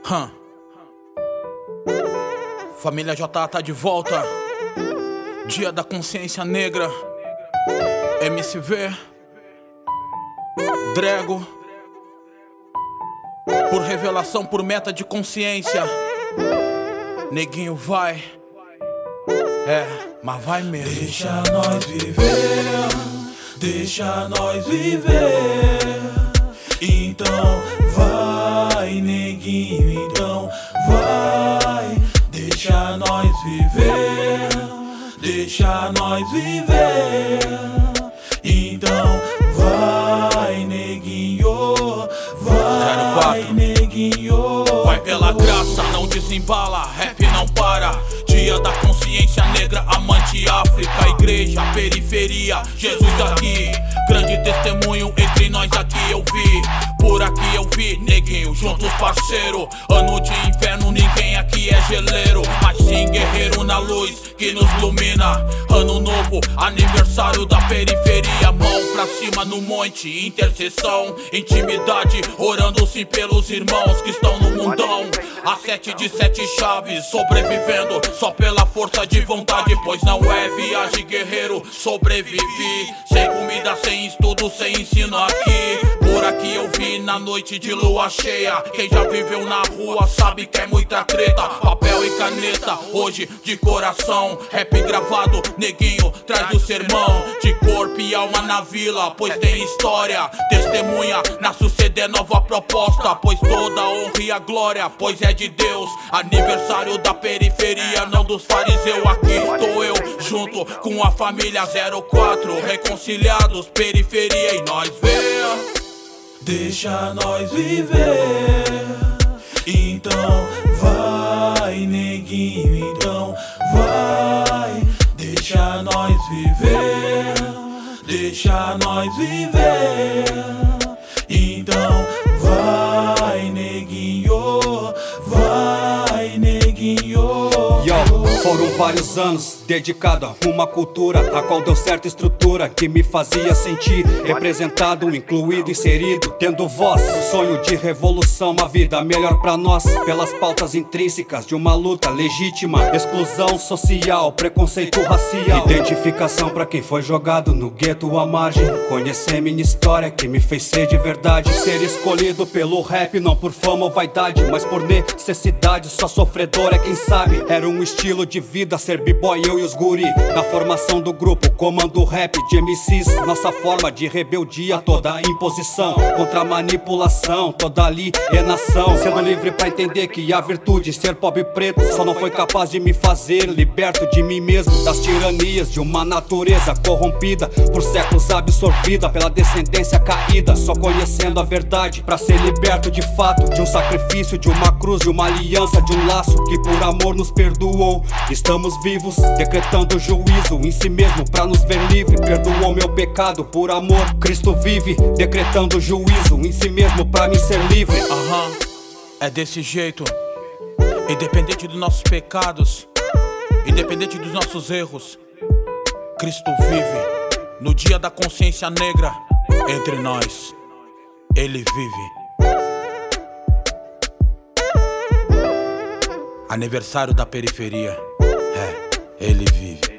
Família J tá de volta. Dia da Consciência Negra. MCV Drego. Por revelação, por meta de consciência. Neguinho vai. Mas vai mesmo. Deixa nós viver, deixa nós viver. Então vai, neguinho, então vai. Deixa nós viver, deixa nós viver. Então vai, neguinho, vai, 04. neguinho. Vai pela graça, não desembala, rap não para. Dia da Consciência Negra, amante África, igreja, periferia, Jesus aqui. Grande testemunho entre nós aqui eu vi. Por aqui eu vi, neguinho, juntos parceiro. Ano de inverno, ninguém aqui é geleiro, mas sim guerreiro na luz que nos ilumina. Ano novo, aniversário da periferia. Mão pra cima no monte, intercessão, intimidade, orando sim pelos irmãos que estão no mundão. A 7 de 7 chaves, sobrevivendo só pela força de vontade. Pois não é viagem, guerreiro, sobrevivi. Sem comida, sem estudo, sem ensino aqui. Por aqui eu vi na noite de lua cheia. Quem já viveu na rua sabe que é muita treta. Papel e caneta, hoje de coração. Rap gravado, neguinho, traz o sermão. De corpo e alma na vila, pois tem história. Testemunha, na suceder nova proposta. Pois toda honra e a glória, pois é de Deus. Aniversário da periferia, não dos fariseus. Aqui tô eu, junto com a família 04. Reconciliados, periferia e nós vê. Deixa nós viver. Então vai, neguinho, então vai. Deixa nós viver, deixa nós viver. Então vai, neguinho, vai, neguinho. Foram vários anos dedicado a uma cultura a qual deu certa estrutura que me fazia sentir representado, incluído, inserido, tendo voz. Sonho de revolução, uma vida melhor pra nós, pelas pautas intrínsecas de uma luta legítima. Exclusão social, preconceito racial, identificação pra quem foi jogado no gueto à margem. Conhecer minha história que me fez ser de verdade. Ser escolhido pelo rap, não por fama ou vaidade, mas por necessidade. Só sofredor é quem sabe. Era um estilo de vida ser b-boy, eu e os guri. Na formação do grupo, comando rap de MCs. Nossa forma de rebeldia, toda imposição contra a manipulação, toda alienação. Sendo livre pra entender que a virtude, ser pobre e preto, só não foi capaz de me fazer liberto de mim mesmo, das tiranias de uma natureza corrompida, por séculos absorvida pela descendência caída. Só conhecendo a verdade pra ser liberto de fato, de um sacrifício, de uma cruz, de uma aliança, de um laço que por amor nos perdoou. Estamos vivos, decretando juízo em si mesmo pra nos ver livre. Perdoou meu pecado, por amor Cristo vive, decretando juízo em si mesmo pra me ser livre. É desse jeito. Independente dos nossos pecados, independente dos nossos erros, Cristo vive. No dia da consciência negra, entre nós, Ele vive. Aniversário da periferia, Ele vive.